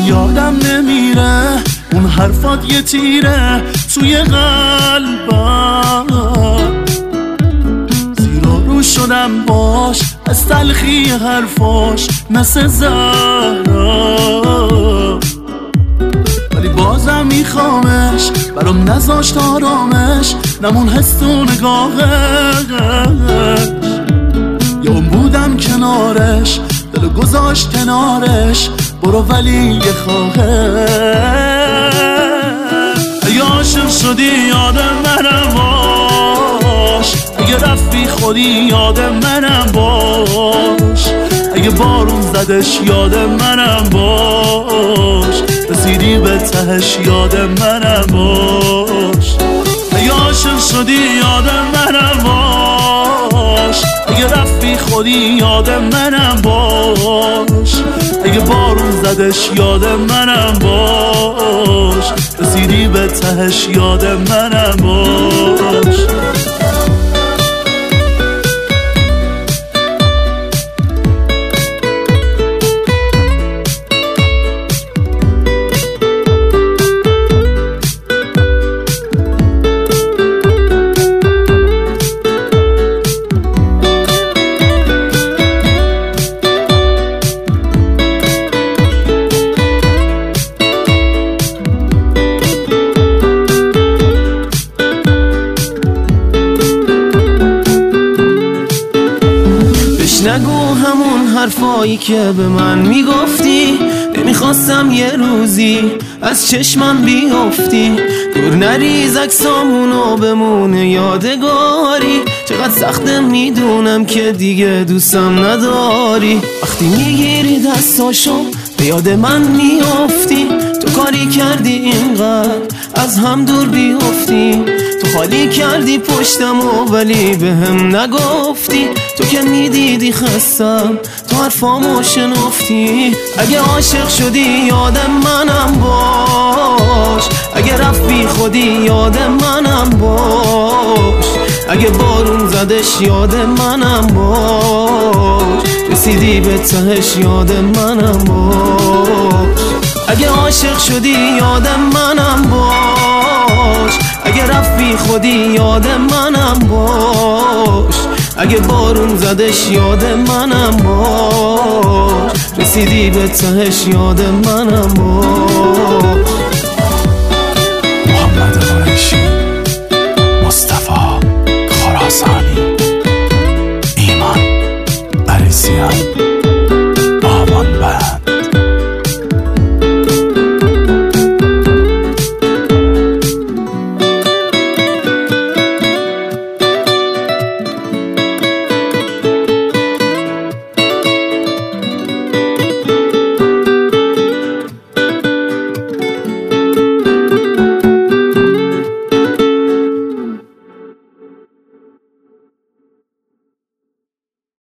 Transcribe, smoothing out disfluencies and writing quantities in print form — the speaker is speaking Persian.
یادم نمیره اون حرفات یه تیره توی قلبم، زیرا رو شدم باش از تلخی حرفاش مثل زهرا، ولی بازم میخوامش برام نذاشت آرامش نمون حس و نگاهش، یا اون بودم کنارش دلو گذاشت کنارش برو ولی یه خواهش. اگه عاشق شدی یادم منم باش، اگه رفتی خودی یادم منم باش، اگه بارون زدش یادم منم باش، رسیدی به تهش یادم منم باش. اگه عاشق شدی یادم منم باش، اگه رفتی خودی یادم منم باش، اگه بارون زدش یادم منم باش، رسیدی به تهش یادم منم باش. نگو همون حرفایی که به من میگفتی، نمیخواستم یه روزی از چشمم بیافتی، دور نریز عکسامونو بمونه یادگاری، چقدر سخته میدونم که دیگه دوستم نداری، وقتی میگیری دستاشو به یاد من میافتی، تو کاری کردی اینقدر از هم دور بیافتی، تو خالی کردی پشتمو ولی به هم نگفتی، تو که میدیدی خستم تو حرفامو شنفتی. اگه عاشق شدی یادم منم باش، اگه رفتی خودی یادم منم باش، اگه بارون زدش یادم منم باش، رسیدی به تهش یادم منم باش. اگه عاشق شدی یادم منم باش، اگه رفتی خودی یادم منم باش، اگه بارون زدش یادم منم باش، رسیدی به تهش یادم منم باش.